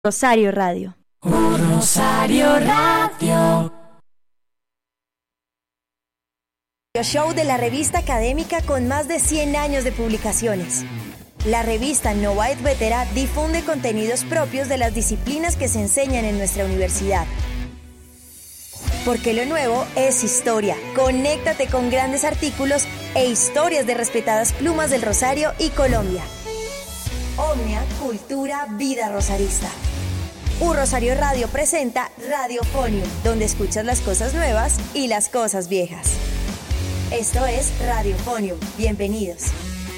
Rosario Radio. Rosario Radio. Show de la revista académica con más de 100 años de publicaciones. La revista Nova et Vetera difunde contenidos propios de las disciplinas que se enseñan en nuestra universidad. Porque lo nuevo es historia. Conéctate con grandes artículos e historias de respetadas plumas del Rosario y Colombia. Omnia, cultura, vida rosarista. Rosario Radio presenta Radiofonium, donde escuchas las cosas nuevas y las cosas viejas. Esto es Radiofonium. Bienvenidos.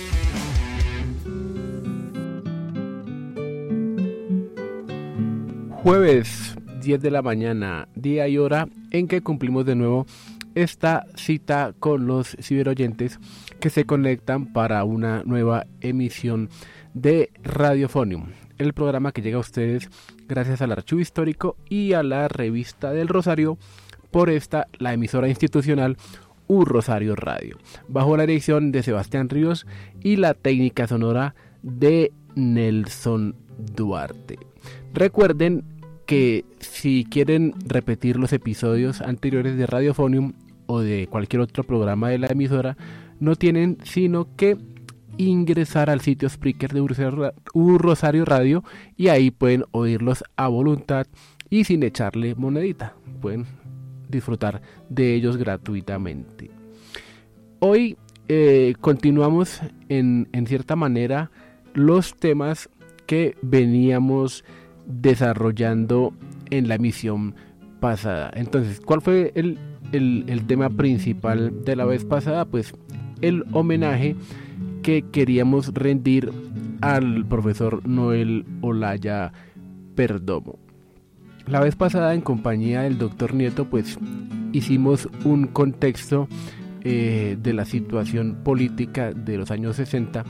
Jueves, 10 de la mañana, día y hora en que cumplimos de nuevo esta cita con los ciberoyentes que se conectan para una nueva emisión de Radiofonium, el programa que llega a ustedes gracias al Archivo Histórico y a la Revista del Rosario, por esta, la emisora institucional Rosario Radio, bajo la dirección de Sebastián Ríos y la técnica sonora de Nelson Duarte. Recuerden que si quieren repetir los episodios anteriores de Radiofonium o de cualquier otro programa de la emisora, no tienen sino que ingresar al sitio Spreaker de Rosario Radio y ahí pueden oírlos a voluntad y sin echarle monedita. Pueden disfrutar de ellos gratuitamente. Hoy continuamos en cierta manera los temas que veníamos desarrollando en la emisión pasada. Entonces, ¿cuál fue el tema principal de la vez pasada? Pues el homenaje que queríamos rendir al profesor Noel Olaya Perdomo. La vez pasada, en compañía del doctor Nieto, pues hicimos un contexto de la situación política de los años 60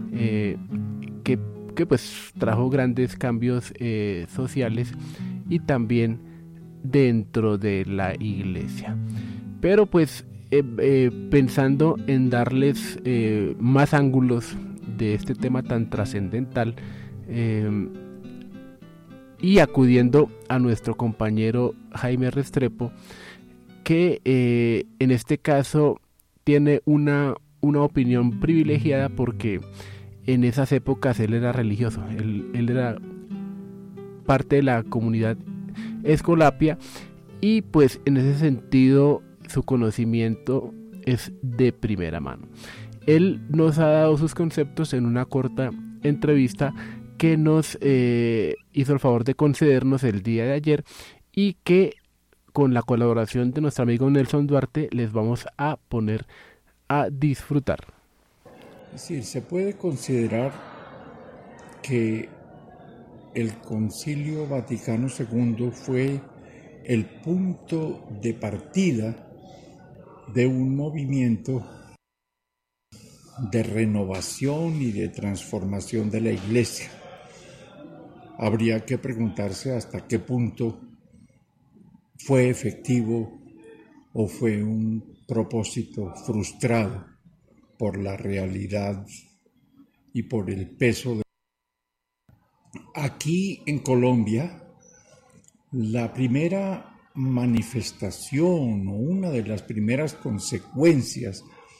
que pues trajo grandes cambios sociales y también dentro de la iglesia. Pero pues pensando en darles más ángulos de este tema tan trascendental, y acudiendo a nuestro compañero Jaime Restrepo, que en este caso tiene una opinión privilegiada porque en esas épocas él era religioso, él era parte de la comunidad escolapia y pues en ese sentido su conocimiento es de primera mano. Él nos ha dado sus conceptos en una corta entrevista que nos hizo el favor de concedernos el día de ayer y que con la colaboración de nuestro amigo Nelson Duarte les vamos a poner a disfrutar. Es decir, se puede considerar que el Concilio Vaticano II fue el punto de partida de un movimiento de renovación y de transformación de la Iglesia. Habría que preguntarse hasta qué punto fue efectivo o fue un propósito frustrado por la realidad y por el peso. Aquí en Colombia, la primera manifestación o una de las primeras consecuencias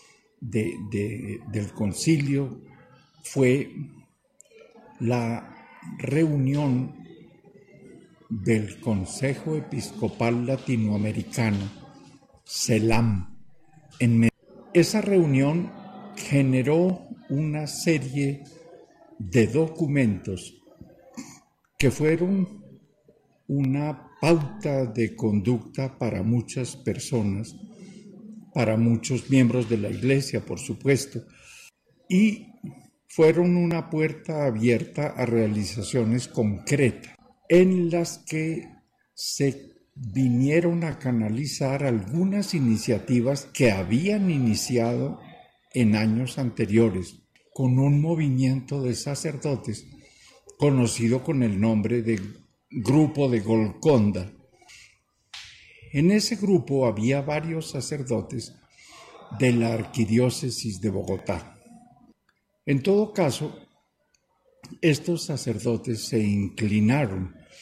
del concilio fue la reunión del Consejo Episcopal Latinoamericano, CELAM, en Medellín. Esa reunión generó una serie de documentos que fueron una pauta de conducta para muchas personas, para muchos miembros de la Iglesia, por supuesto, y fueron una puerta abierta a realizaciones concretas en las que se vinieron a canalizar algunas iniciativas que habían iniciado en años anteriores con un movimiento de sacerdotes conocido con el nombre de Grupo de Golconda. En ese grupo había varios sacerdotes de la Arquidiócesis de Bogotá. En todo caso, estos sacerdotes se inclinaron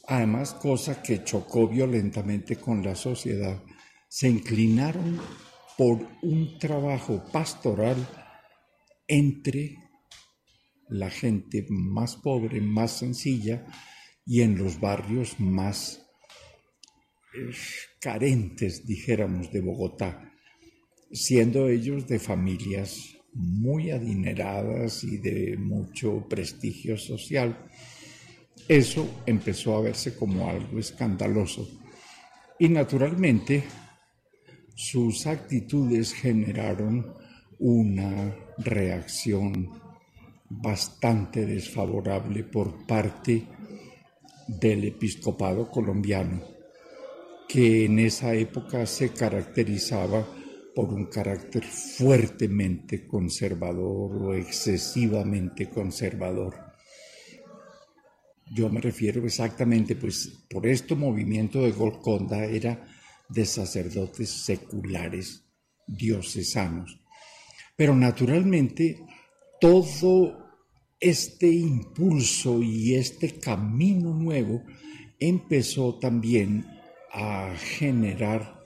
además cosa que chocó violentamente con la sociedad, se inclinaron por un trabajo pastoral entre la gente más pobre, más sencilla y en los barrios más carentes, dijéramos, de Bogotá, siendo ellos de familias muy adineradas y de mucho prestigio social. Eso empezó a verse como algo escandaloso y naturalmente sus actitudes generaron una reacción bastante desfavorable por parte del episcopado colombiano, que en esa época se caracterizaba por un carácter fuertemente conservador o excesivamente conservador. Yo me refiero exactamente, pues por este movimiento de Golconda era de sacerdotes seculares diocesanos. Pero naturalmente todo este impulso y este camino nuevo empezó también a generar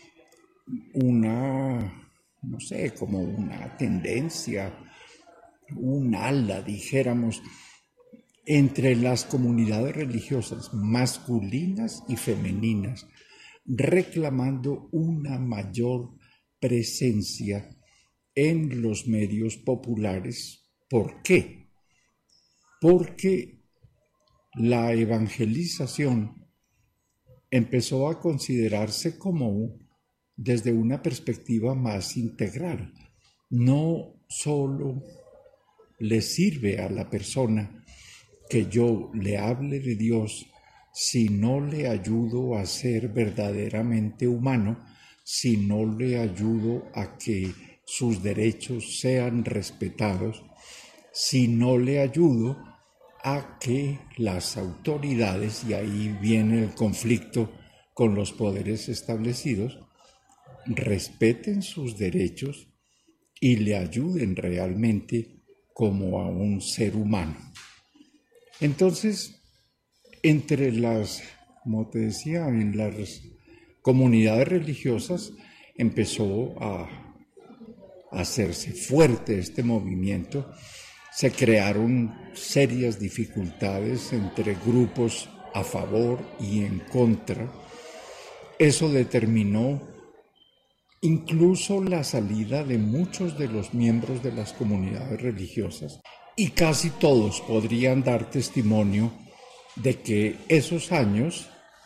como una tendencia, un ala, dijéramos, entre las comunidades religiosas masculinas y femeninas, reclamando una mayor presencia en los medios populares. ¿Por qué? Porque la evangelización empezó a considerarse como desde una perspectiva más integral. No solo le sirve a la persona que yo le hable de Dios, si no le ayudo a ser verdaderamente humano, si no le ayudo a que sus derechos sean respetados, si no le ayudo a que las autoridades, y ahí viene el conflicto con los poderes establecidos, respeten sus derechos y le ayuden realmente como a un ser humano. Entonces, como te decía, en las comunidades religiosas empezó a hacerse fuerte este movimiento. Se crearon serias dificultades entre grupos a favor y en contra. Eso determinó incluso la salida de muchos de los miembros de las comunidades religiosas, y casi todos podrían dar testimonio de que esos años,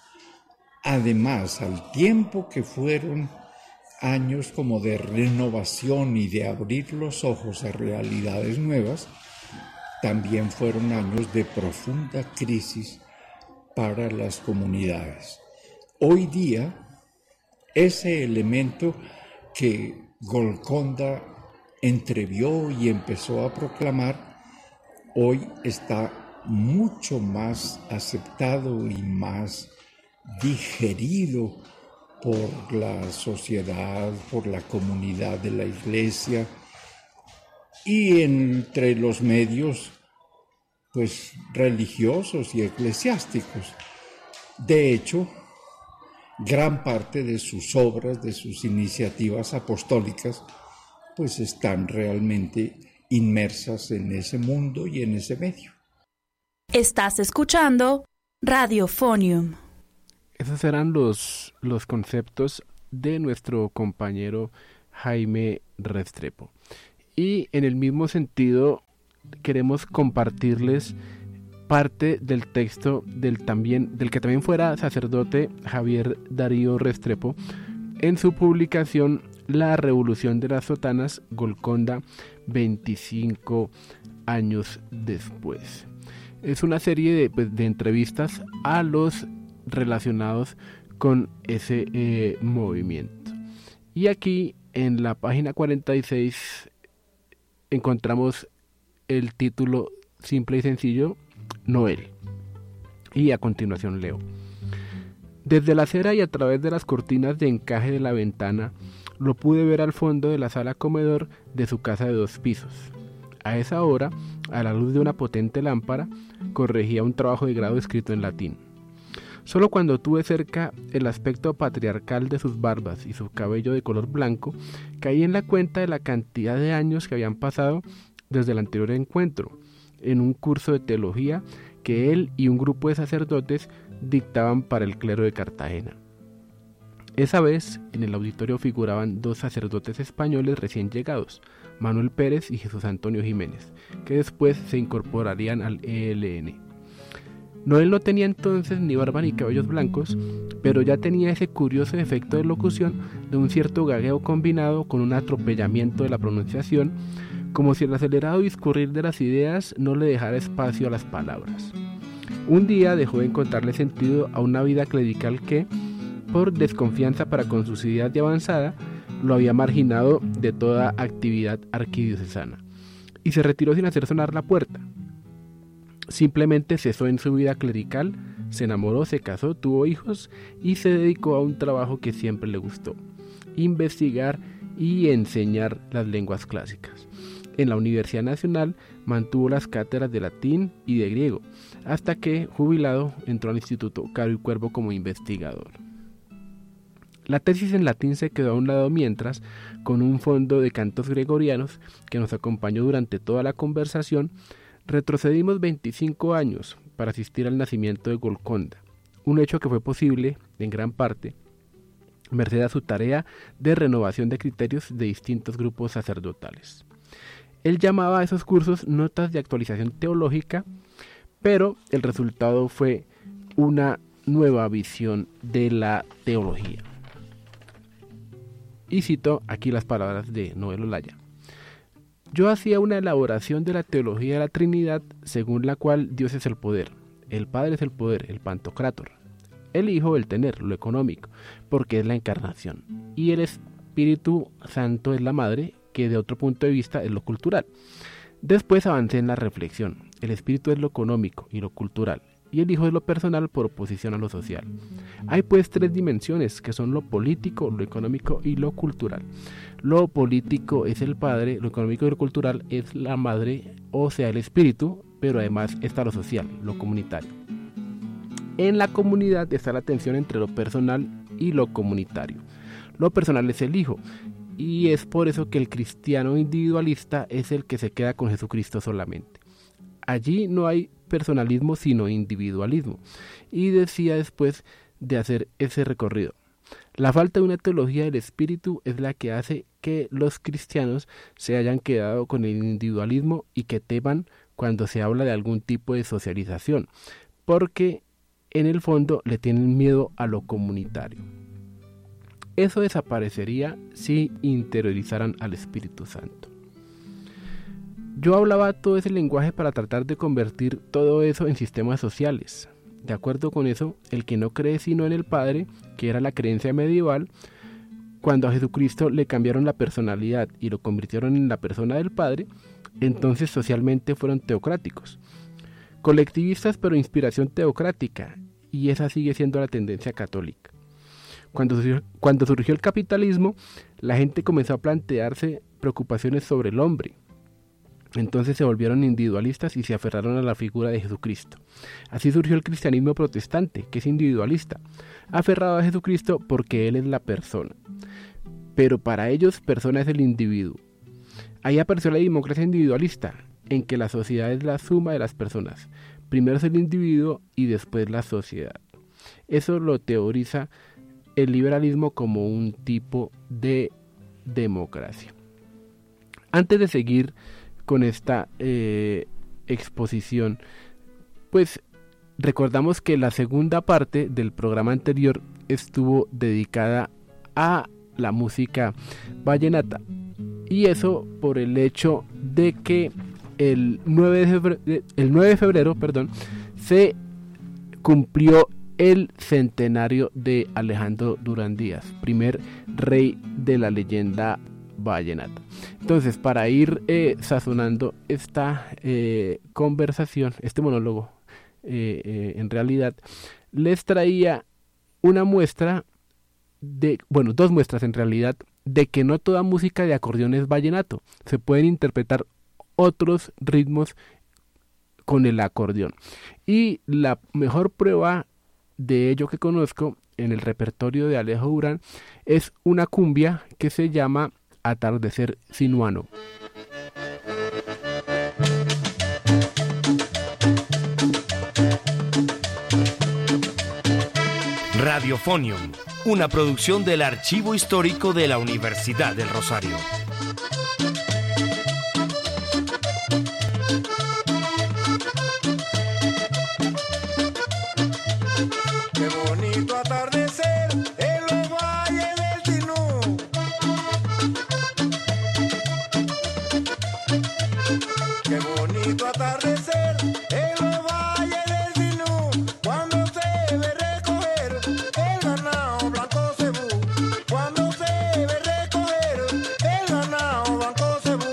además, al tiempo que fueron años como de renovación y de abrir los ojos a realidades nuevas, también fueron años de profunda crisis para las comunidades. Hoy día, ese elemento que Golconda entrevió y empezó a proclamar, hoy está mucho más aceptado y más digerido por la sociedad, por la comunidad de la iglesia y entre los medios pues religiosos y eclesiásticos. De hecho, gran parte de sus obras, de sus iniciativas apostólicas, pues están realmente inmersas en ese mundo y en ese medio. Estás escuchando Radiofonium. Esos eran los conceptos de nuestro compañero Jaime Restrepo. Y en el mismo sentido queremos compartirles parte del texto del que también fuera sacerdote Javier Darío Restrepo en su publicación La Revolución de las Sotanas, Golconda 25 años después. Es una serie de entrevistas a los relacionados con ese movimiento. Y aquí en la página 46 encontramos el título simple y sencillo, Noel. Y a continuación leo. Desde la acera y a través de las cortinas de encaje de la ventana, lo pude ver al fondo de la sala comedor de su casa de 2 pisos. A esa hora, a la luz de una potente lámpara, corregía un trabajo de grado escrito en latín. Solo cuando tuve cerca el aspecto patriarcal de sus barbas y su cabello de color blanco, caí en la cuenta de la cantidad de años que habían pasado desde el anterior encuentro, en un curso de teología que él y un grupo de sacerdotes dictaban para el clero de Cartagena. Esa vez, en el auditorio figuraban 2 sacerdotes españoles recién llegados, Manuel Pérez y Jesús Antonio Jiménez, que después se incorporarían al ELN. Noel no tenía entonces ni barba ni cabellos blancos, pero ya tenía ese curioso efecto de locución de un cierto gagueo combinado con un atropellamiento de la pronunciación, como si el acelerado discurrir de las ideas no le dejara espacio a las palabras. Un día dejó de encontrarle sentido a una vida clerical que, por desconfianza para con su ideas de avanzada, lo había marginado de toda actividad arquidiocesana, y se retiró sin hacer sonar la puerta. Simplemente cesó en su vida clerical, se enamoró, se casó, tuvo hijos y se dedicó a un trabajo que siempre le gustó: investigar y enseñar las lenguas clásicas. En la Universidad Nacional mantuvo las cátedras de latín y de griego, hasta que, jubilado, entró al Instituto Caro y Cuervo como investigador. La tesis en latín se quedó a un lado mientras, con un fondo de cantos gregorianos que nos acompañó durante toda la conversación, retrocedimos 25 años para asistir al nacimiento de Golconda, un hecho que fue posible, en gran parte, merced a su tarea de renovación de criterios de distintos grupos sacerdotales. Él llamaba a esos cursos notas de actualización teológica, pero el resultado fue una nueva visión de la teología. Y cito aquí las palabras de Noel Olaya. Yo hacía una elaboración de la teología de la Trinidad según la cual Dios es el poder, el Padre es el poder, el Pantocrátor, el Hijo el tener, lo económico, porque es la encarnación, y el Espíritu Santo es la Madre, que de otro punto de vista es lo cultural. Después avancé en la reflexión, el Espíritu es lo económico y lo cultural, y el Hijo es lo personal por oposición a lo social. Hay pues 3 dimensiones que son lo político, lo económico y lo cultural. Lo político es el Padre, lo económico y lo cultural es la Madre, o sea el Espíritu, pero además está lo social, lo comunitario. En la comunidad está la tensión entre lo personal y lo comunitario. Lo personal es el Hijo, y es por eso que el cristiano individualista es el que se queda con Jesucristo solamente. Allí no hay personalismo sino individualismo, y decía después de hacer ese recorrido: la falta de una teología del espíritu es la que hace que los cristianos se hayan quedado con el individualismo y que teman cuando se habla de algún tipo de socialización, porque en el fondo le tienen miedo a lo comunitario. Eso desaparecería si interiorizaran al Espíritu Santo. Yo hablaba todo ese lenguaje para tratar de convertir todo eso en sistemas sociales. De acuerdo con eso, el que no cree sino en el Padre, que era la creencia medieval, cuando a Jesucristo le cambiaron la personalidad y lo convirtieron en la persona del Padre, entonces socialmente fueron teocráticos. Colectivistas pero inspiración teocrática, y esa sigue siendo la tendencia católica. Cuando surgió el capitalismo, la gente comenzó a plantearse preocupaciones sobre el hombre. Entonces se volvieron individualistas y se aferraron a la figura de Jesucristo. Así surgió el cristianismo protestante, que es individualista, aferrado a Jesucristo porque Él es la persona. Pero para ellos, persona es el individuo. Ahí apareció la democracia individualista, en que la sociedad es la suma de las personas. Primero es el individuo y después la sociedad. Eso lo teoriza el liberalismo como un tipo de democracia. Antes de seguir con esta exposición, pues recordamos que la segunda parte del programa anterior estuvo dedicada a la música vallenata, y eso por el hecho de que el 9 de febrero se cumplió el centenario de Alejandro Durán Díaz, primer rey de la leyenda vallenata. Entonces, para ir sazonando esta conversación, este monólogo, en realidad, les traía una muestra dos muestras en realidad, de que no toda música de acordeón es vallenato. Se pueden interpretar otros ritmos con el acordeón. Y la mejor prueba de ello que conozco en el repertorio de Alejo Durán es una cumbia que se llama Atardecer Sinuano. Radiofonium, una producción del Archivo Histórico de la Universidad del Rosario. Qué bonito atardecer en los valles del Sinú. Qué bonito atardecer en los valles del Sinú. Cuando se ve recoger el ganado blanco cebú. Cuando se ve recoger el ganado blanco cebú.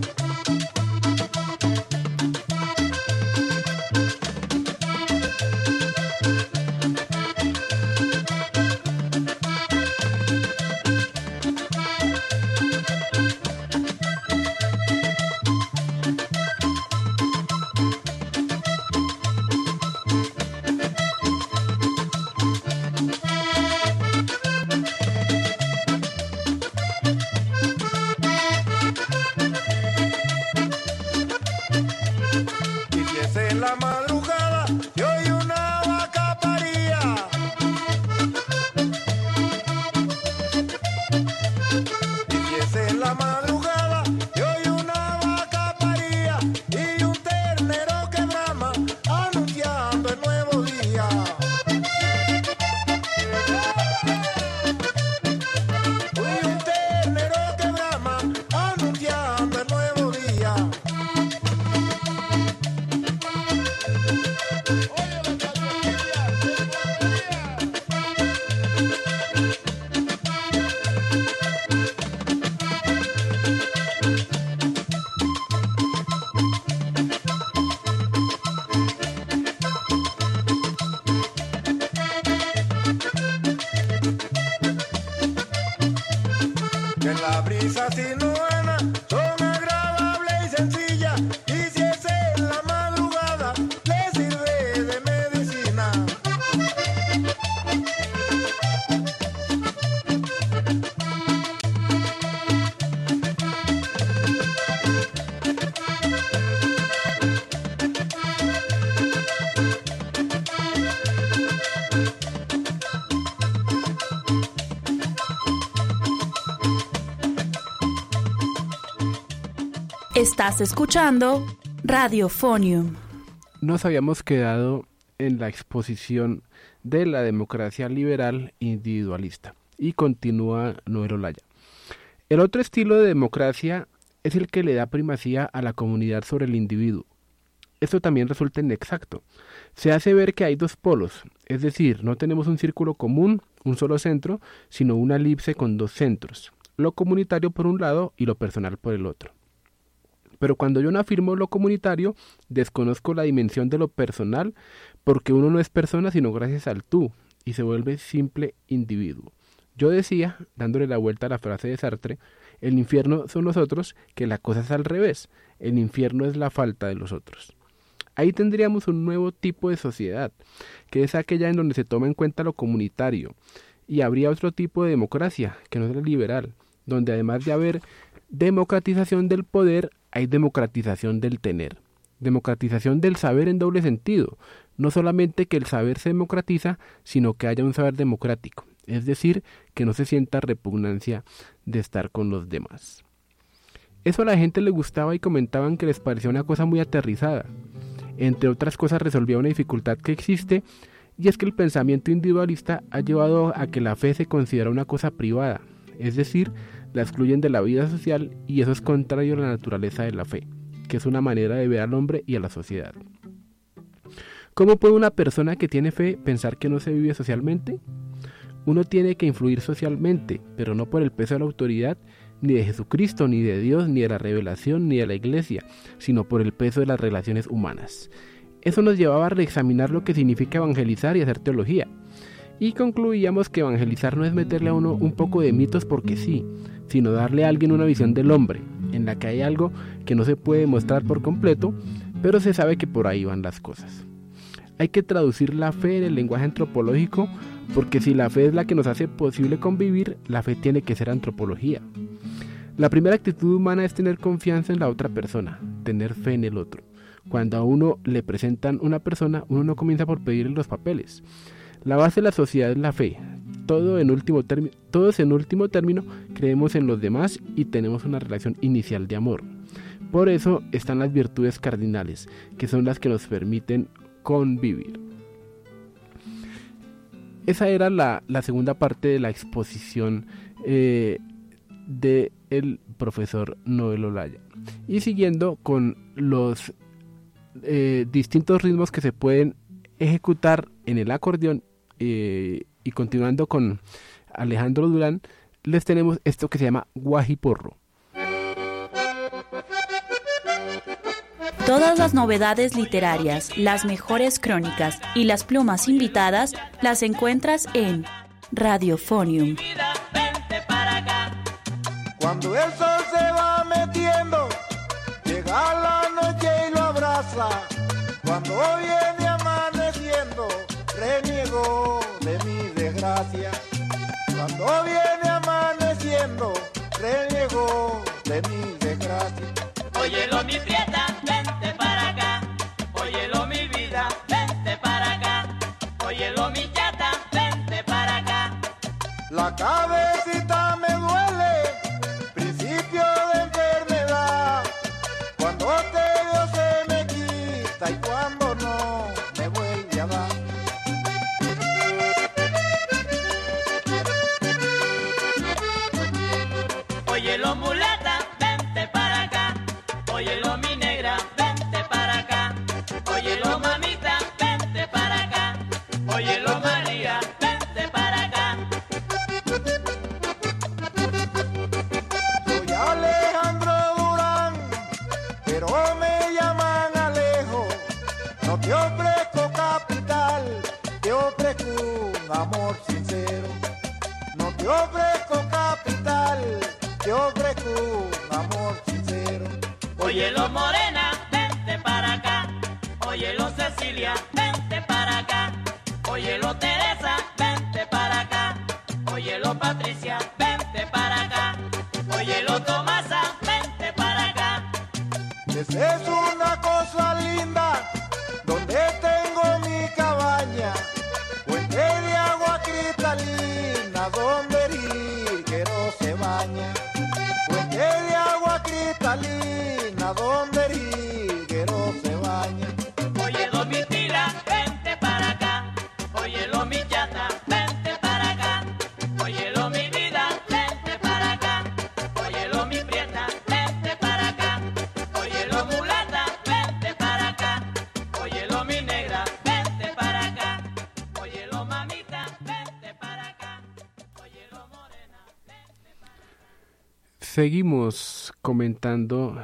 Y si es en la madrugada y hoy una vaca paría. Y si es en la madrugada y hoy una vaca paría. Y un ternero que brama anunciando el nuevo día. Y un ternero que brama anunciando el nuevo día. Que la brisa sinuana son agradable y sencilla. Y si es en la madrugada, le sirve de medicina. Estás escuchando Radiofonium. Nos habíamos quedado en la exposición de la democracia liberal individualista y continúa Noel Olaya. El otro estilo de democracia es el que le da primacía a la comunidad sobre el individuo. Esto también resulta inexacto. Se hace ver que hay dos polos, es decir, no tenemos un círculo común, un solo centro, sino una elipse con dos centros, lo comunitario por un lado y lo personal por el otro. Pero cuando yo no afirmo lo comunitario, desconozco la dimensión de lo personal, porque uno no es persona sino gracias al tú, y se vuelve simple individuo. Yo decía, dándole la vuelta a la frase de Sartre, el infierno son los otros, que la cosa es al revés, el infierno es la falta de los otros. Ahí tendríamos un nuevo tipo de sociedad, que es aquella en donde se toma en cuenta lo comunitario, y habría otro tipo de democracia, que no es la liberal, donde además de haber democratización del poder, hay democratización del tener, democratización del saber en doble sentido, no solamente que el saber se democratiza, sino que haya un saber democrático, es decir, que no se sienta repugnancia de estar con los demás. Eso a la gente le gustaba y comentaban que les parecía una cosa muy aterrizada. Entre otras cosas resolvía una dificultad que existe, y es que el pensamiento individualista ha llevado a que la fe se considera una cosa privada, es decir, la excluyen de la vida social, y eso es contrario a la naturaleza de la fe, que es una manera de ver al hombre y a la sociedad. ¿Cómo puede una persona que tiene fe pensar que no se vive socialmente? Uno tiene que influir socialmente, pero no por el peso de la autoridad, ni de Jesucristo, ni de Dios, ni de la revelación, ni de la iglesia, sino por el peso de las relaciones humanas. Eso nos llevaba a reexaminar lo que significa evangelizar y hacer teología. Y concluíamos que evangelizar no es meterle a uno un poco de mitos porque sí, sino darle a alguien una visión del hombre, en la que hay algo que no se puede mostrar por completo, pero se sabe que por ahí van las cosas. hay que traducir la fe en el lenguaje antropológico, porque si la fe es la que nos hace posible convivir, la fe tiene que ser antropología. La primera actitud humana es tener confianza en la otra persona, tener fe en el otro. Cuando a uno le presentan una persona, uno no comienza por pedirle los papeles. La base de la sociedad es la fe. Todos en último término creemos en los demás y tenemos una relación inicial de amor. Por eso están las virtudes cardinales, que son las que nos permiten convivir. Esa era la segunda parte de la exposición del profesor Noel Olaya. Y siguiendo con los distintos ritmos que se pueden ejecutar en el acordeón, y continuando con Alejandro Durán, les tenemos esto que se llama guajiporro. Todas las novedades literarias, las mejores crónicas y las plumas invitadas las encuentras en Radiofonium. Cuando el sol se va metiendo, llega la noche y lo abraza. Cuando viene amaneciendo, reniego de mi desgracia. Cuando viene amaneciendo, reniego de mi desgracia. Óyelo mi prieta, vente para acá. Óyelo mi vida, vente para acá. Óyelo mi chata, vente para acá. La cabecita me duele, principio de enfermedad. Cuando te veo se me quita y cuando no me vuelve a dar. Óyelo mulata, vente para acá. Óyelo mi negra, vente para acá. Óyelo mamita, vente para acá. Óyelo María, vente para acá. Soy Alejandro Durán, pero me llaman Alejo. No te ofrezco capital, te ofrezco un amor sincero. No te ofrezco capital, te ofrezco un amor sincero. Óyelo morena, vente para acá. Óyelo Cecilia, vente para acá. Óyelo Teresa, vente para acá. Óyelo Patricia, vente para acá. Óyelo Tomasa, vente para acá. Esa es una cosa linda, donde tengo mi cabaña. Fuente de agua cristalina, donde el higuero se baña. Fuente de agua cristalina, donde el higuero se baña. Óyelo mi tila, vente para acá. Óyelo mi chata, vente para acá. Óyelo mi vida, vente para acá. Óyelo mi prieta, vente para acá. Óyelo mulata, vente para acá. Óyelo mi negra, vente para acá. Óyelo mamita, vente para acá. Óyelo morena, vente para acá. Seguimos comentando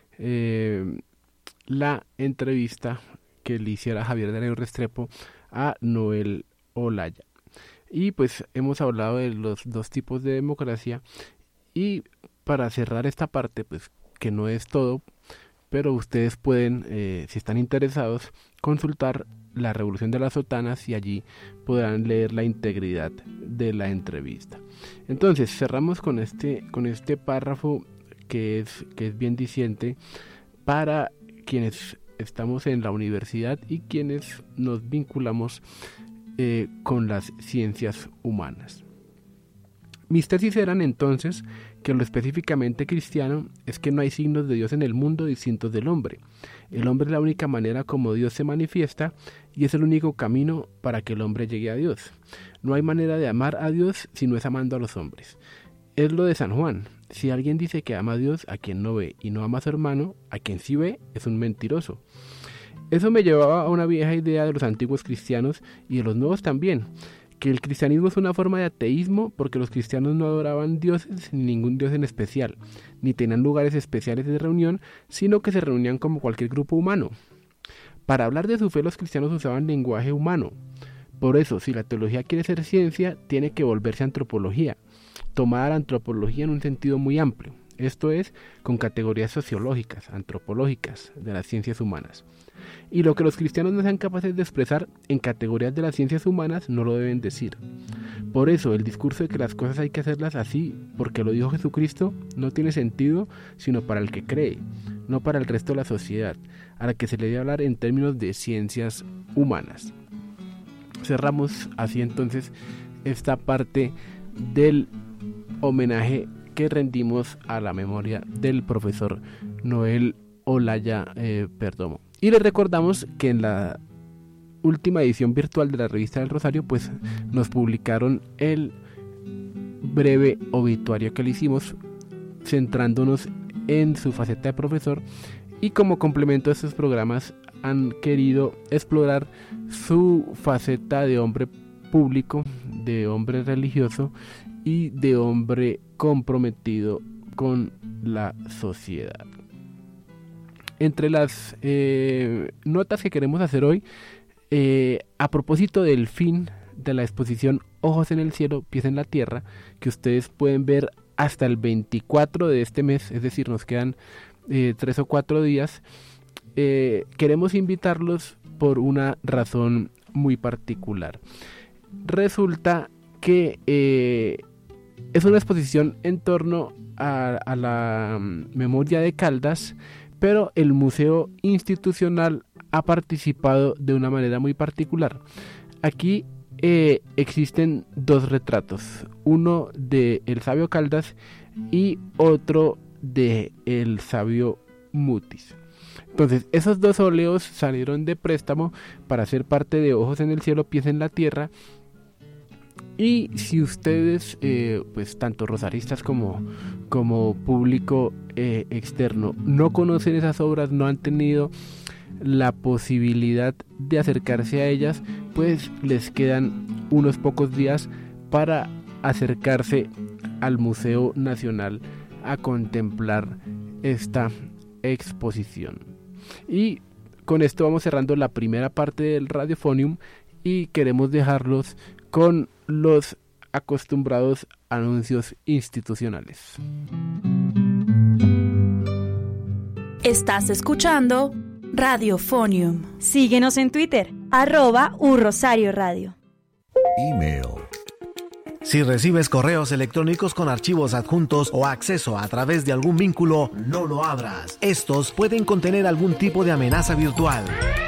la entrevista que le hiciera Javier Darío Restrepo a Noel Olaya. Y pues hemos hablado de los dos tipos de democracia, y para cerrar esta parte, pues que no es todo, pero ustedes pueden, si están interesados, consultar La Revolución de las Sotanas y allí podrán leer la integridad de la entrevista. Entonces cerramos con este párrafo que es bien diciente para quienes estamos en la universidad y quienes nos vinculamos con las ciencias humanas. Mis tesis eran entonces que lo específicamente cristiano es que no hay signos de Dios en el mundo distintos del hombre. El hombre es la única manera como Dios se manifiesta y es el único camino para que el hombre llegue a Dios. No hay manera de amar a Dios si no es amando a los hombres. Es lo de San Juan. Si alguien dice que ama a Dios a quien no ve y no ama a su hermano, a quien sí ve, es un mentiroso. Eso me llevaba a una vieja idea de los antiguos cristianos y de los nuevos también, que el cristianismo es una forma de ateísmo porque los cristianos no adoraban dioses ni ningún dios en especial, ni tenían lugares especiales de reunión, sino que se reunían como cualquier grupo humano. Para hablar de su fe los cristianos usaban lenguaje humano. Por eso, si la teología quiere ser ciencia, tiene que volverse antropología, tomar antropología en un sentido muy amplio. esto es, con categorías sociológicas, antropológicas de las ciencias humanas. Y lo que los cristianos no sean capaces de expresar en categorías de las ciencias humanas no lo deben decir. Por eso el discurso de que las cosas hay que hacerlas así porque lo dijo Jesucristo no tiene sentido sino para el que cree, no para el resto de la sociedad, a la que se le debe hablar en términos de ciencias humanas. Cerramos así entonces esta parte del homenaje que rendimos a la memoria del profesor Noel Olaya Perdomo. Y les recordamos que en la última edición virtual de la revista del Rosario, pues nos publicaron el breve obituario que le hicimos, centrándonos en su faceta de profesor, y como complemento a estos programas han querido explorar su faceta de hombre público, de hombre religioso y de hombre comprometido con la sociedad. Entre las notas que queremos hacer hoy, a propósito del fin de la exposición Ojos en el Cielo, Pies en la Tierra, que ustedes pueden ver hasta el 24 de este mes, es decir, nos quedan 3 o 4 días, queremos invitarlos por una razón muy particular. Resulta que es una exposición en torno a la memoria de Caldas, pero el Museo Institucional ha participado de una manera muy particular. Aquí existen 2 retratos, uno de el sabio Caldas y otro de el sabio Mutis. Entonces, esos 2 óleos salieron de préstamo para ser parte de Ojos en el Cielo, Pies en la Tierra. Y si ustedes, pues tanto rosaristas como público externo, no conocen esas obras, no han tenido la posibilidad de acercarse a ellas, pues les quedan unos pocos días para acercarse al Museo Nacional a contemplar esta exposición. Y con esto vamos cerrando la primera parte del Radiofonium y queremos dejarlos con los acostumbrados anuncios institucionales. Estás escuchando Radiofonium. Síguenos en Twitter, @urrosarioradio. Email. Si recibes correos electrónicos con archivos adjuntos o acceso a través de algún vínculo, no lo abras. Estos pueden contener algún tipo de amenaza virtual.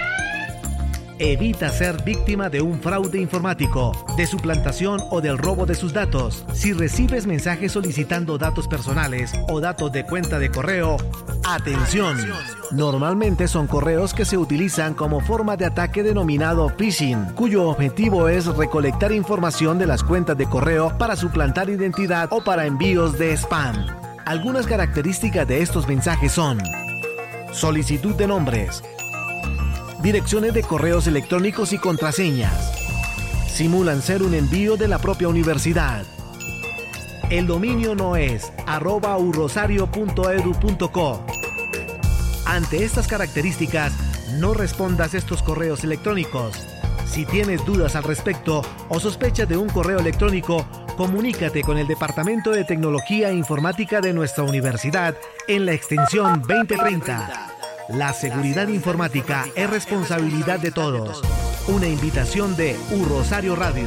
Evita ser víctima de un fraude informático, de suplantación o del robo de sus datos. Si recibes mensajes solicitando datos personales o datos de cuenta de correo, ¡atención! Normalmente son correos que se utilizan como forma de ataque denominado phishing, cuyo objetivo es recolectar información de las cuentas de correo para suplantar identidad o para envíos de spam. Algunas características de estos mensajes son: solicitud de nombres, direcciones de correos electrónicos y contraseñas. Simulan ser un envío de la propia universidad. El dominio no es @urrosario.edu.co. Ante estas características, no respondas estos correos electrónicos. Si tienes dudas al respecto o sospechas de un correo electrónico, comunícate con el Departamento de Tecnología e Informática de nuestra universidad en la extensión 2030. La seguridad informática es responsabilidad de todos. Una invitación de Rosario Radio.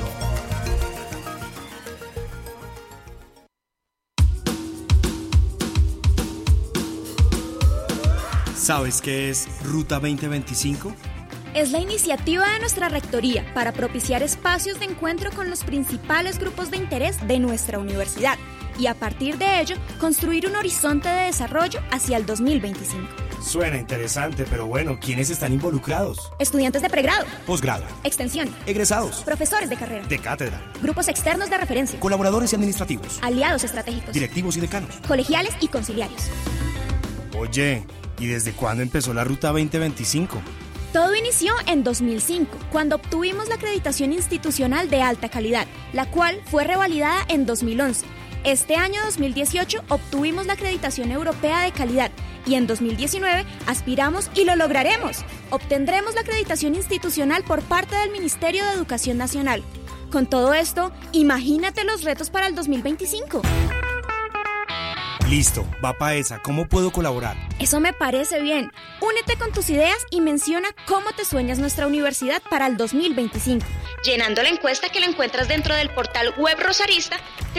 ¿Sabes qué es Ruta 2025? Es la iniciativa de nuestra rectoría para propiciar espacios de encuentro con los principales grupos de interés de nuestra universidad y a partir de ello construir un horizonte de desarrollo hacia el 2025. Suena interesante, pero bueno, ¿quiénes están involucrados? Estudiantes de pregrado, posgrado, extensión, egresados, profesores de carrera, de cátedra, grupos externos de referencia, colaboradores y administrativos, aliados estratégicos, directivos y decanos, colegiales y conciliarios. Oye, ¿y desde cuándo empezó la Ruta 2025? Todo inició en 2005, cuando obtuvimos la acreditación institucional de alta calidad, la cual fue revalidada en 2011. Este año 2018 obtuvimos la acreditación europea de calidad y en 2019 aspiramos y lo lograremos. Obtendremos la acreditación institucional por parte del Ministerio de Educación Nacional. Con todo esto, imagínate los retos para el 2025. Listo, va pa' esa. ¿Cómo puedo colaborar? Eso me parece bien. Únete con tus ideas y menciona cómo te sueñas nuestra universidad para el 2025, llenando la encuesta que la encuentras dentro del portal web rosarista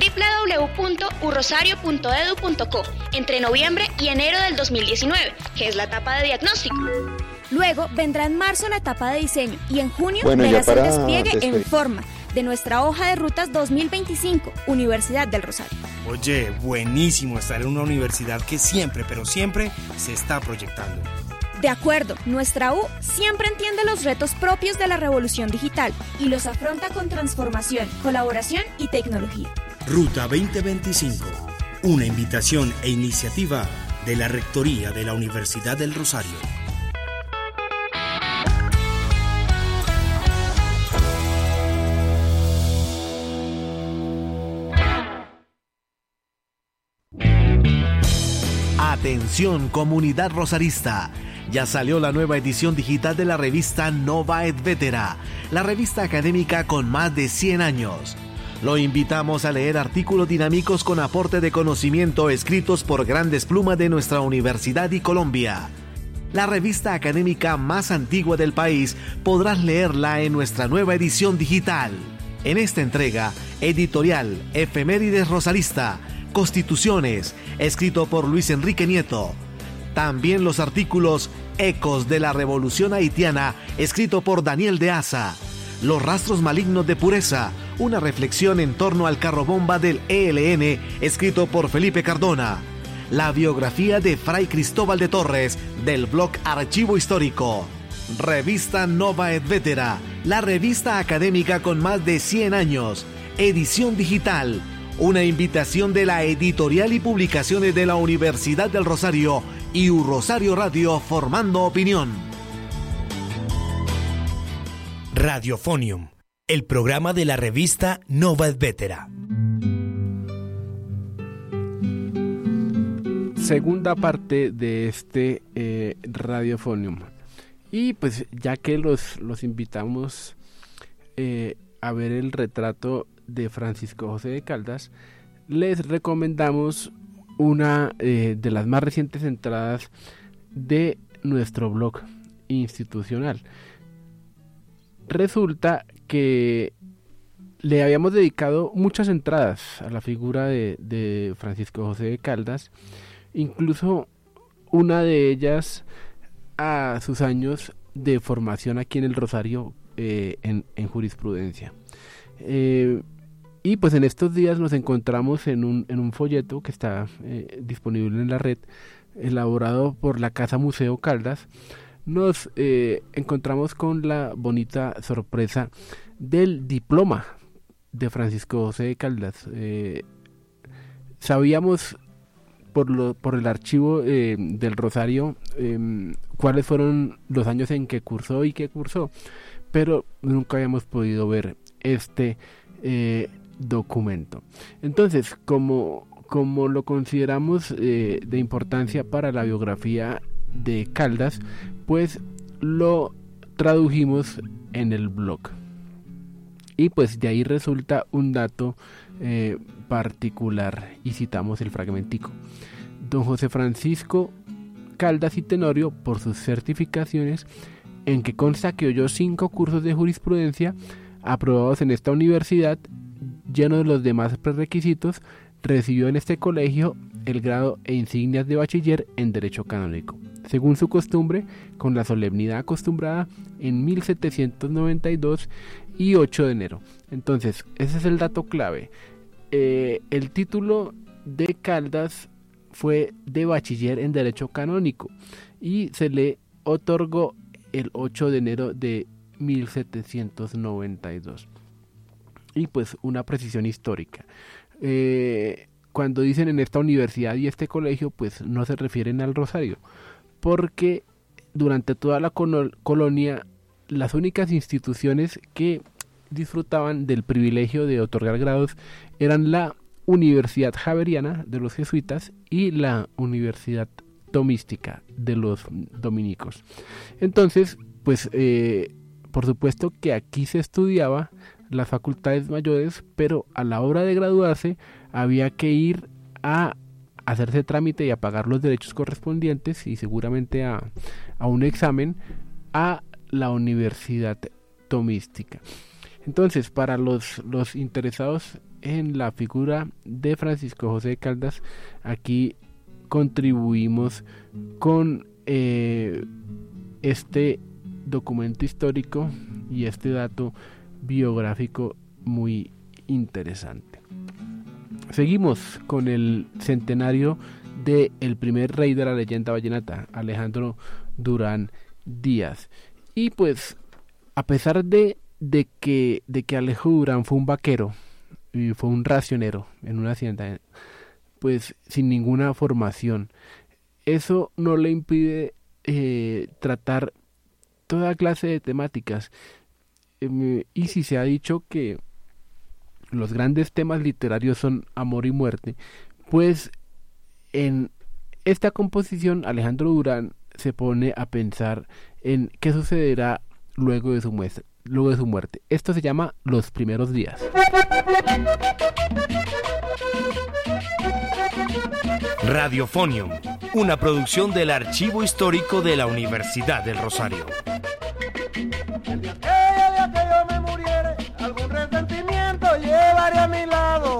www.urrosario.edu.co entre noviembre y enero del 2019, que es la etapa de diagnóstico. Luego vendrá en marzo la etapa de diseño y en junio verás el despliegue en forma de nuestra hoja de rutas 2025, Universidad del Rosario. Oye, buenísimo estar en una universidad que siempre, pero siempre se está proyectando. De acuerdo, nuestra U siempre entiende los retos propios de la revolución digital y los afronta con transformación, colaboración y tecnología. Ruta 2025, una invitación e iniciativa de la Rectoría de la Universidad del Rosario. Atención, comunidad rosarista. Ya salió la nueva edición digital de la revista Nova et Vetera, la revista académica con más de 100 años. Lo invitamos a leer artículos dinámicos con aporte de conocimiento escritos por grandes plumas de nuestra universidad y Colombia. La revista académica más antigua del país podrás leerla en nuestra nueva edición digital. En esta entrega, editorial Efemérides Rosarista, Constituciones, escrito por Luis Enrique Nieto. También los artículos Ecos de la Revolución Haitiana, escrito por Daniel de Asa. Los rastros malignos de pureza, una reflexión en torno al carro bomba del ELN, escrito por Felipe Cardona. La biografía de Fray Cristóbal de Torres, del blog Archivo Histórico. Revista Nova et Vetera, la revista académica con más de 100 años. Edición digital. Una invitación de la Editorial y Publicaciones de la Universidad del Rosario y Rosario Radio, formando opinión. Radiofonium, el programa de la revista Nova et Vetera. Segunda parte de este Radiofonium. Y pues ya que los invitamos a ver el retrato de Francisco José de Caldas, les recomendamos una de las más recientes entradas de nuestro blog institucional. Resulta que le habíamos dedicado muchas entradas a la figura de Francisco José de Caldas, incluso una de ellas a sus años de formación aquí en el Rosario en jurisprudencia. Y pues en estos días nos encontramos en un folleto que está disponible en la red, elaborado por la Casa Museo Caldas. Nos encontramos con la bonita sorpresa del diploma de Francisco José de Caldas. Sabíamos por el archivo del Rosario cuáles fueron los años en que cursó y qué cursó, pero nunca habíamos podido ver este documento. Entonces, como lo consideramos de importancia para la biografía de Caldas, pues lo tradujimos en el blog. Y pues de ahí resulta un dato particular, y citamos el fragmentico. Don José Francisco Caldas y Tenorio, por sus certificaciones, en que consta que oyó 5 cursos de jurisprudencia aprobados en esta universidad, lleno de los demás prerequisitos, recibió en este colegio el grado e insignias de bachiller en Derecho Canónico, según su costumbre, con la solemnidad acostumbrada en 1792 y 8 de enero. Entonces, ese es el dato clave. El título de Caldas fue de bachiller en Derecho Canónico y se le otorgó el 8 de enero de 1792. Y pues una precisión histórica. Cuando dicen en esta universidad y este colegio, pues no se refieren al Rosario, porque durante toda la colonia las únicas instituciones que disfrutaban del privilegio de otorgar grados eran la Universidad Javeriana de los jesuitas y la Universidad Tomística de los dominicos. Entonces, pues por supuesto que aquí se estudiaba las facultades mayores, pero a la hora de graduarse había que ir a hacerse trámite y a pagar los derechos correspondientes y seguramente a un examen a la Universidad Tomística. Entonces, para los interesados en la figura de Francisco José de Caldas, aquí contribuimos con este documento histórico y este dato biográfico muy interesante. Seguimos con el centenario del primer rey de la leyenda vallenata, Alejandro Durán Díaz. Y pues, a pesar de que Alejo Durán fue un vaquero y fue un racionero en una hacienda, pues sin ninguna formación, eso no le impide tratar toda clase de temáticas. Y si se ha dicho que los grandes temas literarios son amor y muerte, pues en esta composición Alejandro Durán se pone a pensar en qué sucederá luego de su muerte. Esto se llama Los primeros días. Radiofonium, una producción del Archivo Histórico de la Universidad del Rosario. El día que yo me muriere, algún resentimiento llevaré a mi lado.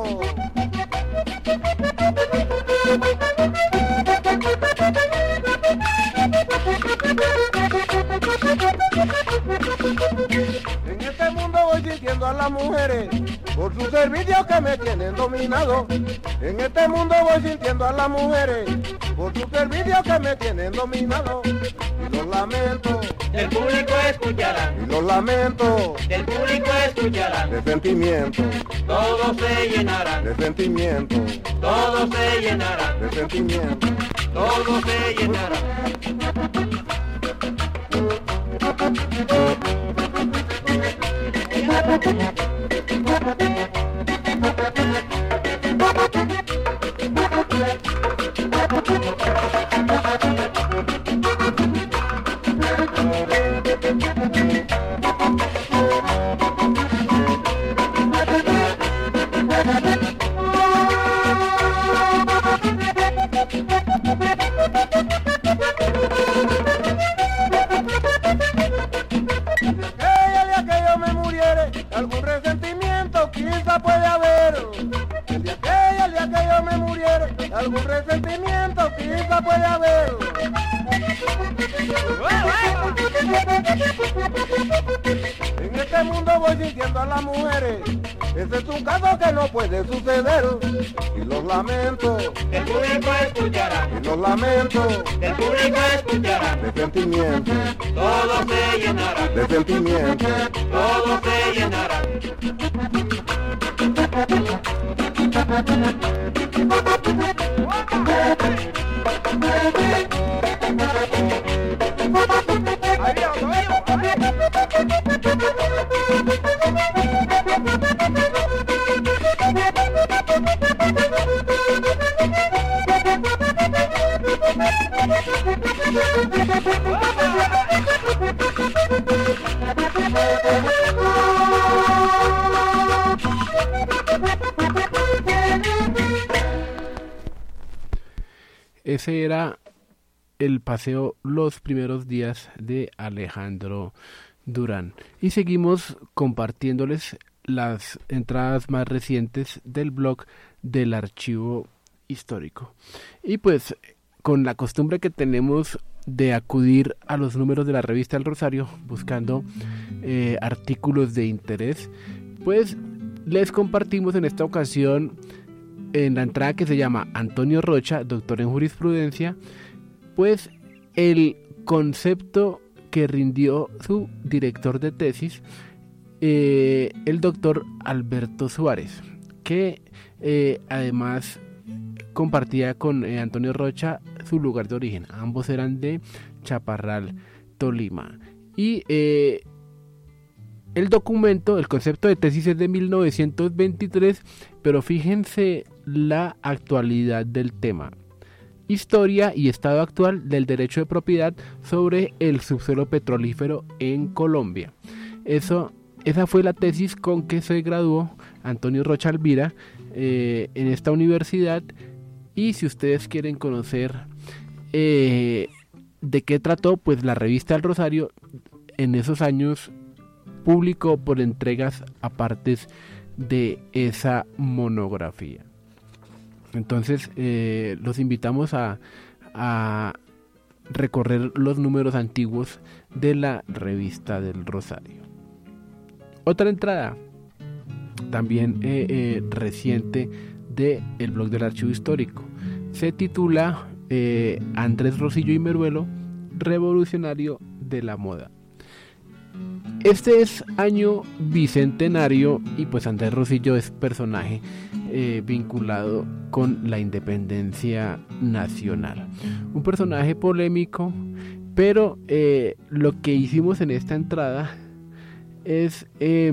En este mundo voy sintiendo a las mujeres por sus servicios que me tienen dominado. En este mundo voy sintiendo a las mujeres por sus servicios que me tienen dominado. Y los lamentos del público escucharán, y los lamentos del público escucharán, de sentimientos, todos se llenarán, de sentimientos, todos se llenarán, de sentimientos. todos se llenarán. Algún resentimiento quizá puede haber. El día que yo me muriere, algún resentimiento quizá puede haber. En este mundo voy sintiendo a las mujeres, ese es un caso que no puede suceder. Y los lamentos El público escuchará, y los lamentos el público escuchará, de sentimientos, todos se llenarán, de sentimientos. todos se llenarán. Ese era el paseo Los primeros días de Alejandro Durán. Y seguimos compartiéndoles las entradas más recientes del blog del Archivo Histórico. Y pues con la costumbre que tenemos de acudir a los números de la revista El Rosario buscando artículos de interés, pues les compartimos en esta ocasión en la entrada que se llama Antonio Rocha, doctor en jurisprudencia, pues el concepto que rindió su director de tesis, el doctor Alberto Suárez, que además compartía con Antonio Rocha su lugar de origen. Ambos eran de Chaparral, Tolima. Y el documento, el concepto de tesis es de 1923, pero fíjense la actualidad del tema. Historia y estado actual del derecho de propiedad sobre el subsuelo petrolífero en Colombia. Esa fue la tesis con que se graduó Antonio Rocha Alvira en esta universidad, Y si ustedes quieren conocer de qué trató, pues la revista El Rosario en esos años publicó por entregas apartes de esa monografía. Entonces los invitamos a recorrer los números antiguos de la revista del Rosario. Otra entrada también reciente de el blog del Archivo Histórico se titula Andrés Rosillo y Meruelo, revolucionario de la moda. Este es año bicentenario y pues Andrés Rosillo es personaje vinculado con la independencia nacional. Un personaje polémico, pero lo que hicimos en esta entrada es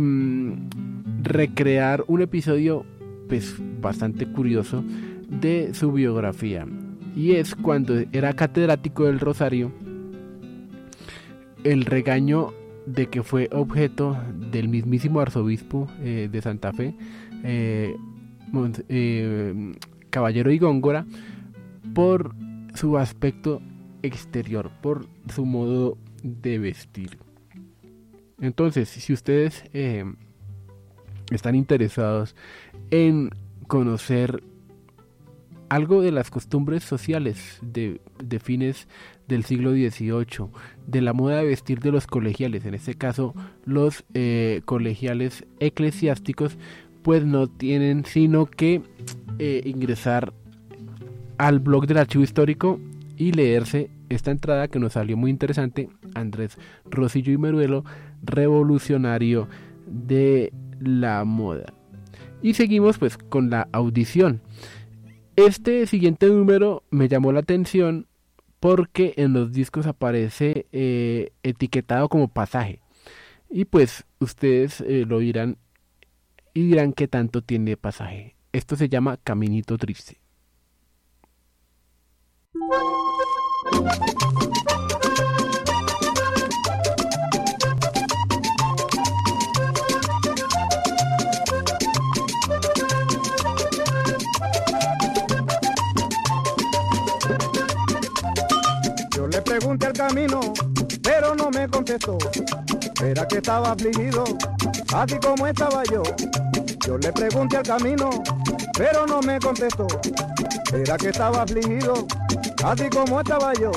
recrear un episodio pues bastante curioso de su biografía. Y es cuando era catedrático del Rosario, el regaño de que fue objeto del mismísimo arzobispo de Santa Fe, Caballero y Góngora, por su aspecto exterior, por su modo de vestir. Entonces, si ustedes están interesados en conocer algo de las costumbres sociales de fines del siglo XVIII, de la moda de vestir de los colegiales, en este caso los colegiales eclesiásticos, pues no tienen sino que ingresar al blog del Archivo Histórico y leerse esta entrada que nos salió muy interesante: Andrés Rosillo y Meruelo, revolucionario de la moda. Y seguimos pues con la audición. Este siguiente número me llamó la atención porque en los discos aparece etiquetado como pasaje. Y pues ustedes lo dirán y dirán qué tanto tiene pasaje. Esto se llama Caminito Triste. Yo le pregunté al camino, pero no me contestó. Era que estaba afligido, así como estaba yo. Yo le pregunté al camino, pero no me contestó. Era que estaba afligido, así como estaba yo.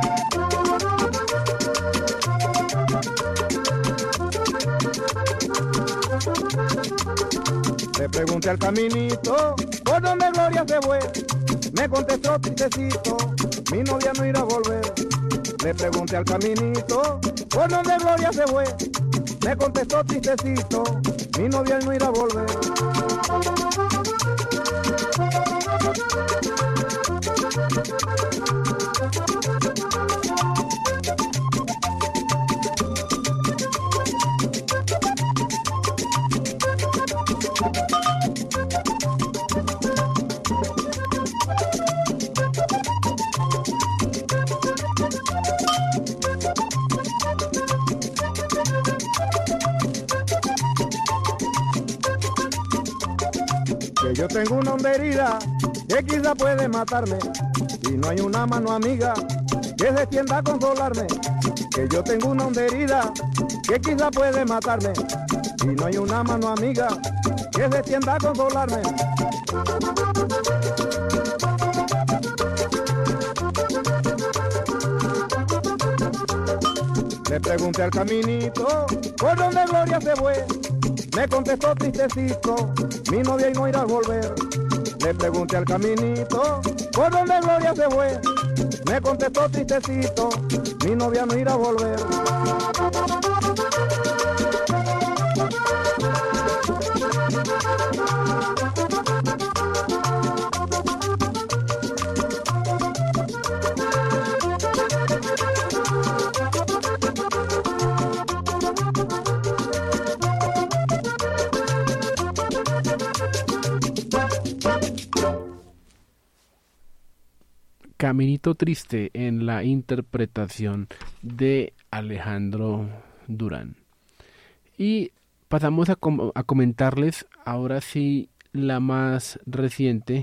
Le pregunté al caminito, ¿por dónde Gloria se fue? Me contestó tristecito, mi novia no irá a volver. Le pregunté al caminito, ¿por dónde Gloria se fue? Me contestó tristecito, mi novia no irá a volver. Que yo tengo una honda herida que quizá puede matarme y no hay una mano amiga que se tienda a consolarme. Que yo tengo una honda herida que quizá puede matarme y no hay una mano amiga que se tienda a consolarme. Le pregunté al caminito, ¿por dónde Gloria se fue? Me contestó tristecito, mi novia y no irá a volver. Le pregunté al caminito, ¿por dónde Gloria se fue? Me contestó tristecito, mi novia no irá a volver. Caminito Triste en la interpretación de Alejandro Durán. Y pasamos a comentarles ahora sí la más reciente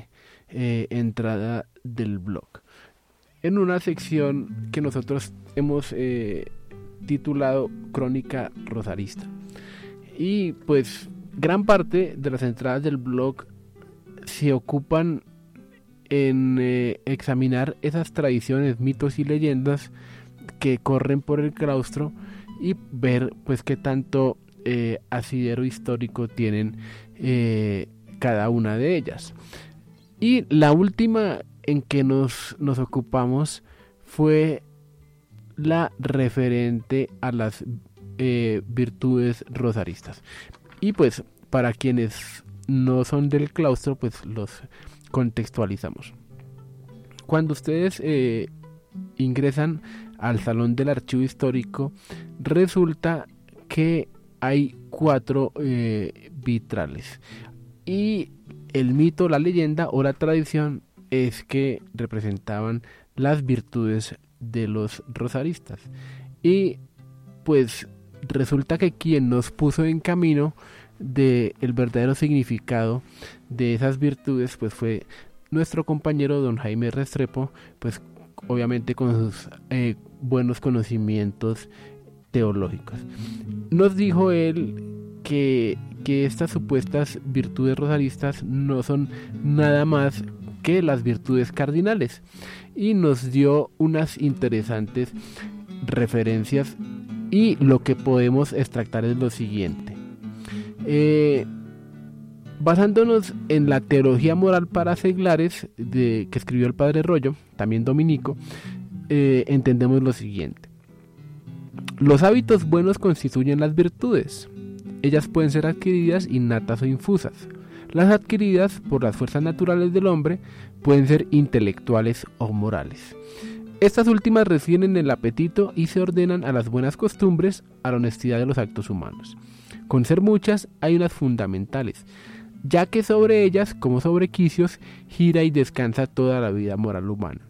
entrada del blog, en una sección que nosotros hemos titulado Crónica Rosarista. Y pues gran parte de las entradas del blog se ocupan en examinar esas tradiciones, mitos y leyendas que corren por el claustro y ver pues qué tanto asidero histórico tienen cada una de ellas. Y la última en que nos ocupamos fue la referente a las virtudes rosaristas. Y pues para quienes no son del claustro, pues los contextualizamos. Cuando ustedes ingresan al Salón del Archivo Histórico, resulta que hay 4 vitrales. Y el mito, la leyenda o la tradición es que representaban las virtudes de los rosaristas. Y pues resulta que quien nos puso en camino de el verdadero significado de esas virtudes pues fue nuestro compañero don Jaime Restrepo, pues obviamente con sus buenos conocimientos teológicos. Nos dijo él que estas supuestas virtudes rosaristas no son nada más que las virtudes cardinales, y nos dio unas interesantes referencias, y lo que podemos extractar es lo siguiente. Basándonos en la teología moral para seglares que escribió el padre Rollo, también dominico, entendemos lo siguiente. Los hábitos buenos constituyen las virtudes. Ellas pueden ser adquiridas innatas o infusas. Las adquiridas por las fuerzas naturales del hombre pueden ser intelectuales o morales. Estas últimas residen en el apetito y se ordenan a las buenas costumbres, a la honestidad de los actos humanos. Con ser muchas, hay unas fundamentales, ya que sobre ellas, como sobre quicios, gira y descansa toda la vida moral humana.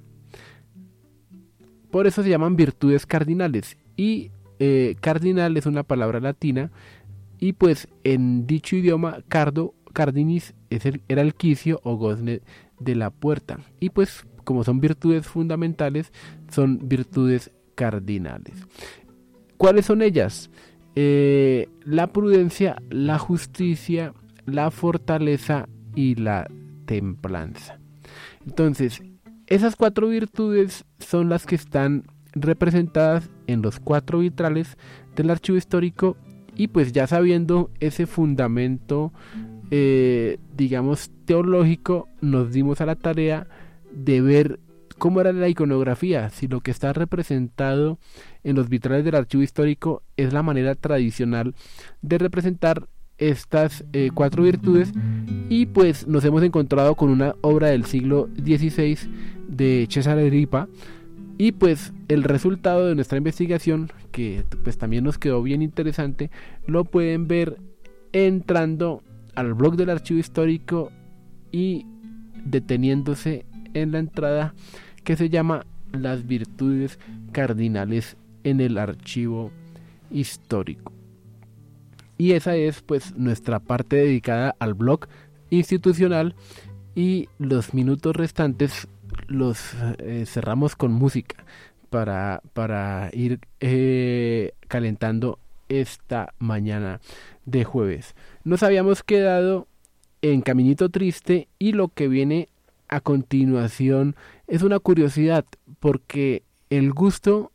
Por eso se llaman virtudes cardinales, y cardinal es una palabra latina, y pues en dicho idioma cardinis era el quicio o gozne de la puerta, y pues como son virtudes fundamentales, son virtudes cardinales. ¿Cuáles son ellas? La prudencia, la justicia, la fortaleza y la templanza. Entonces, esas 4 virtudes son las que están representadas en los 4 vitrales del archivo histórico, y pues ya sabiendo ese fundamento digamos teológico, nos dimos a la tarea de ver cómo era la iconografía, si lo que está representado en los vitrales del archivo histórico es la manera tradicional de representar estas 4 virtudes, y pues nos hemos encontrado con una obra del siglo XVI de Cesare Ripa, y pues el resultado de nuestra investigación, que pues también nos quedó bien interesante, lo pueden ver entrando al blog del archivo histórico y deteniéndose en la entrada que se llama Las virtudes cardinales en el archivo histórico. Y esa es pues nuestra parte dedicada al blog institucional, y los minutos restantes los cerramos con música para ir calentando esta mañana de jueves. Nos habíamos quedado en Caminito Triste, y lo que viene a continuación es una curiosidad, porque el gusto,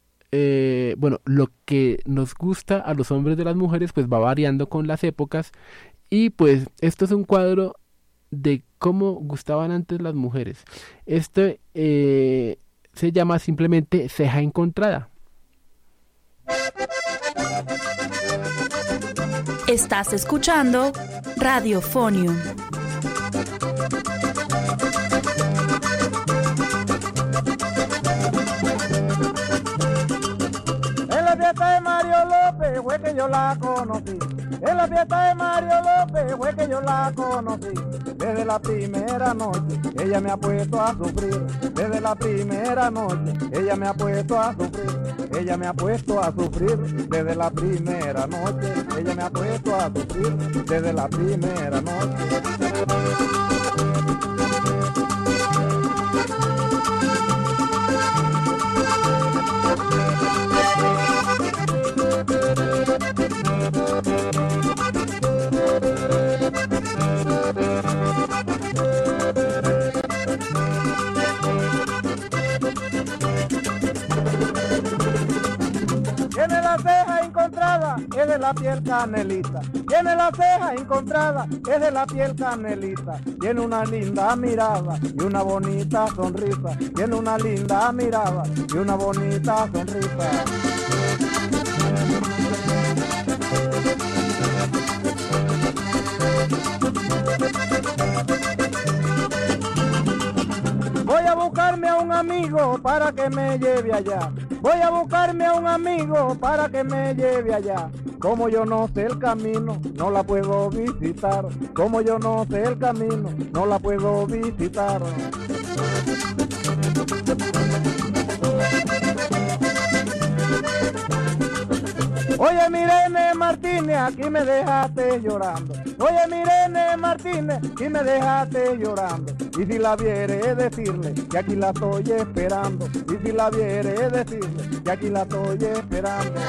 lo que nos gusta a los hombres de las mujeres pues va variando con las épocas, y pues esto es un cuadro de cómo gustaban antes las mujeres. Esto se llama simplemente Ceja Encontrada. Estás escuchando Radiofonium. En la fiesta de Mario López fue que yo la conocí. En la fiesta de Mario López fue que yo la conocí. Desde la primera noche ella me ha puesto a sufrir. Desde la primera noche ella me ha puesto a sufrir. Ella me ha puesto a sufrir. Desde la primera noche ella me ha puesto a sufrir. Desde la primera noche. de la piel canelita. Tiene la ceja encontrada, es de la piel canelita. Tiene una linda mirada y una bonita sonrisa. Tiene una linda mirada y una bonita sonrisa. Voy a buscarme a un amigo para que me lleve allá. Voy a buscarme a un amigo para que me lleve allá. Como yo no sé el camino, no la puedo visitar. Como yo no sé el camino, no la puedo visitar. Oye, Mirene Martínez, aquí me dejaste llorando. Oye, Mirene Martínez, aquí me dejaste llorando. Y si la viere, decirle que aquí la estoy esperando. Y si la viere, decirle que aquí la estoy esperando.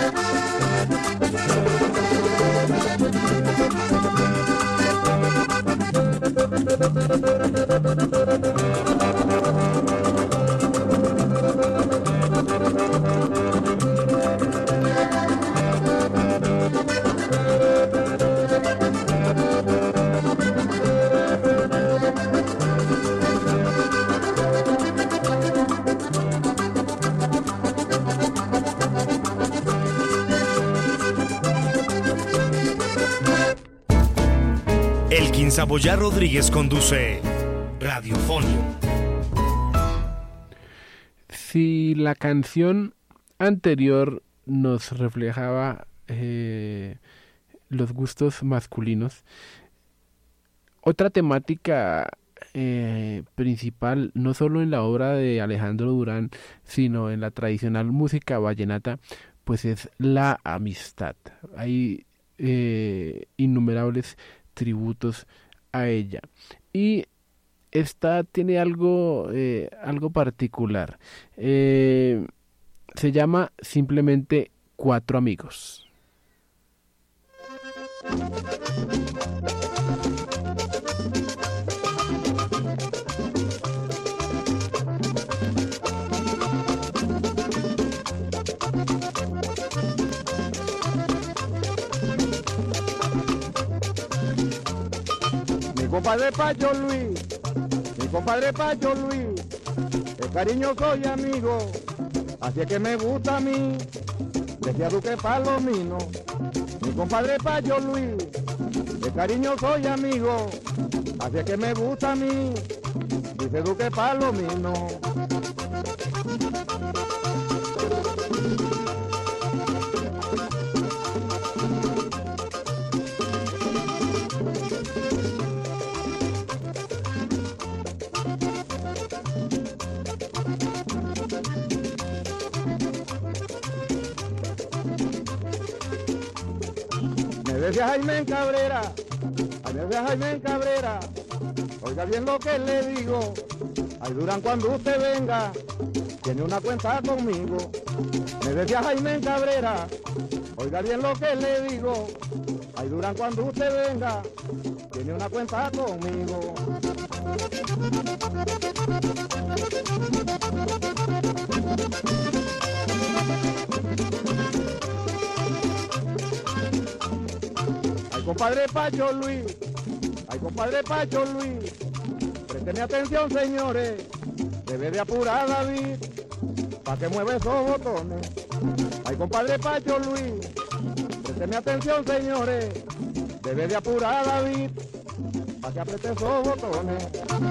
Elkin Saboya Rodríguez conduce Radiofonio. Si la canción anterior nos reflejaba los gustos masculinos, otra temática principal, no solo en la obra de Alejandro Durán, sino en la tradicional música vallenata, pues es la amistad. Hay innumerables tributos a ella, y esta tiene algo particular. Se llama simplemente Cuatro Amigos. Mi compadre Pacho Luis, mi compadre Pacho Luis, de cariño soy amigo, así es que me gusta a mí, decía Duque Palomino. Mi compadre Pacho Luis, de cariño soy amigo, así es que me gusta a mí, dice Duque Palomino. Decía Jaime Cabrera, decía Jaime Cabrera, oiga bien lo que le digo, ay Durán cuando usted venga, tiene una cuenta conmigo. Me decía Jaime Cabrera, oiga bien lo que le digo, ay Durán cuando usted venga, tiene una cuenta conmigo. Compadre Pacho Luis, ay compadre Pacho Luis, présteme atención señores, debe de apurar David, pa' que mueva esos botones. Ay compadre Pacho Luis, présteme atención señores, debe de apurar David, pa' que apriete esos botones.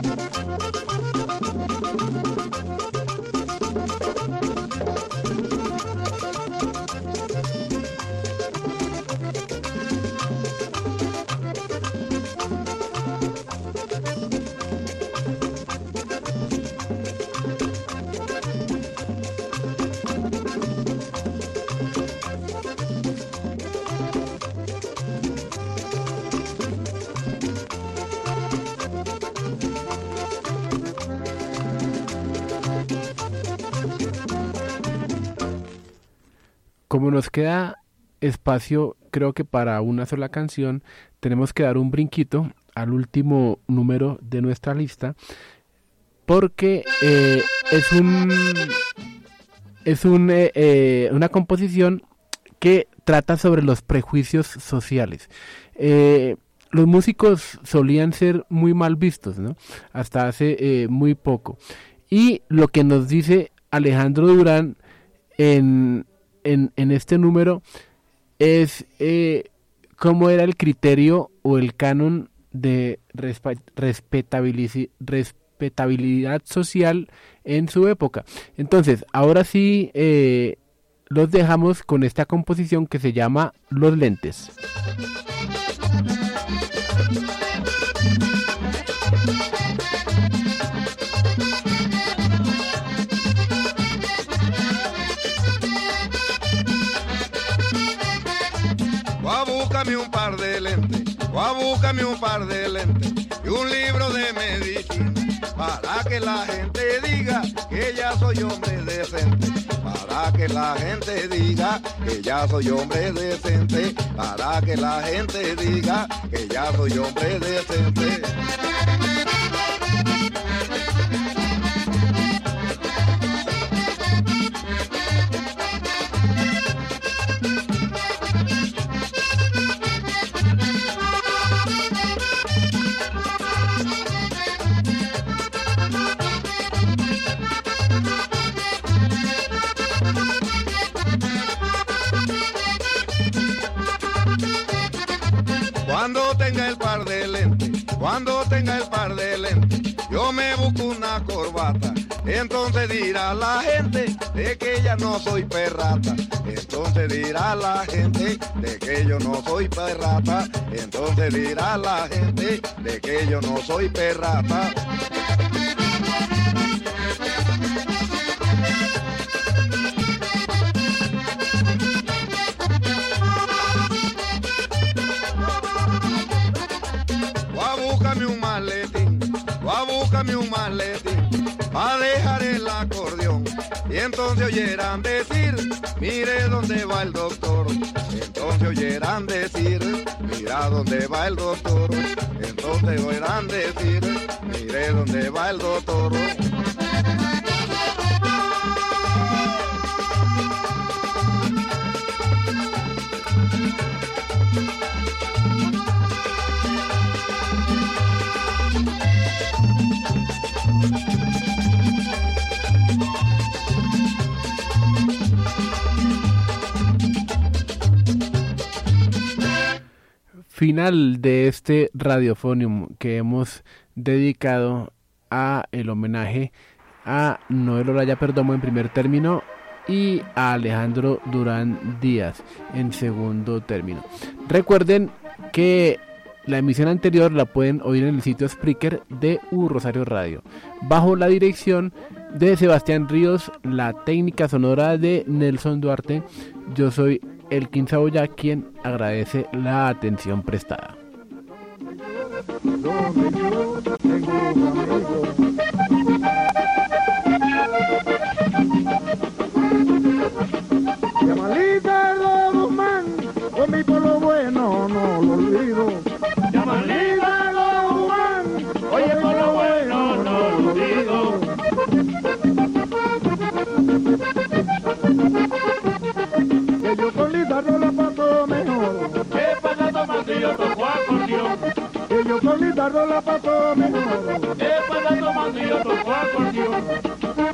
Como nos queda espacio, creo que para una sola canción, tenemos que dar un brinquito al último número de nuestra lista, porque es una composición que trata sobre los prejuicios sociales. Los músicos solían ser muy mal vistos, ¿no? Hasta hace muy poco. Y lo que nos dice Alejandro Durán en este número es cómo era el criterio o el canon de respetabilidad social en su época. Entonces, ahora sí los dejamos con esta composición que se llama Los Lentes. Búscame un par de lentes, búscame un par de lentes y un libro de medicina para que la gente diga que ya soy hombre decente, para que la gente diga que ya soy hombre decente, para que la gente diga que ya soy hombre decente. Cuando tenga el par de lentes, cuando tenga el par de lentes, yo me busco una corbata. Entonces dirá la gente de que ya no soy perrata. Entonces dirá la gente de que yo no soy perrata. Entonces dirá la gente de que yo no soy perrata. Búscame un maletín pa' dejar el acordeón. Y entonces oyeran decir, mire dónde va el doctor. Entonces oyeran decir, mira dónde va el doctor. Entonces oyeran decir, mire dónde va el doctor. Final de este Radiofonium que hemos dedicado a el homenaje a Noel Olaya Perdomo en primer término y a Alejandro Durán Díaz en segundo término. Recuerden que la emisión anterior la pueden oír en el sitio Spreaker de Rosario Radio, bajo la dirección de Sebastián Ríos, la técnica sonora de Nelson Duarte. Yo soy Elkin Saboya, quien agradece la atención prestada. Yamalita de Guzmán, con mi pueblo bueno no lo olvido. Yamalita de Guzmán, oye pueblo bueno no lo olvido. Que yo con Lita no la paso mejor. ¿Qué pasa tomando yo toco acordeón? Que yo con Lita no la paso mejor. ¿Qué pasa tomando yo toco acordeón?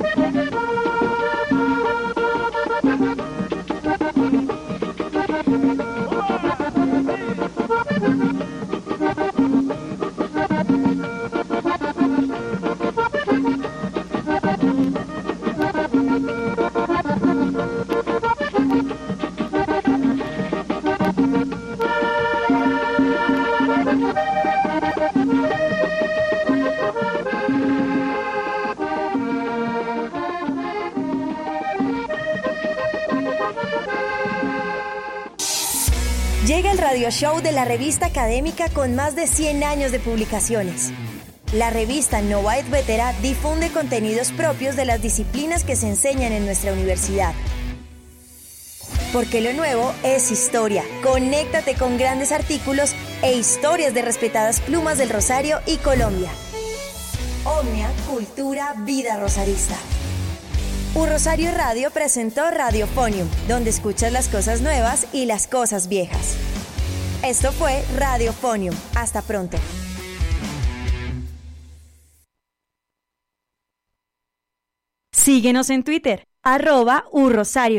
Llega el radio show de la revista académica con más de 100 años de publicaciones. La revista Nova et Vetera difunde contenidos propios de las disciplinas que se enseñan en nuestra universidad. Porque lo nuevo es historia. Conéctate con grandes artículos e historias de respetadas plumas del Rosario y Colombia. Omnia, cultura, vida rosarista. Un Rosario Radio presentó Radiofonium, donde escuchas las cosas nuevas y las cosas viejas. Esto fue Radiofonium. Hasta pronto. Síguenos en Twitter, @urrosario.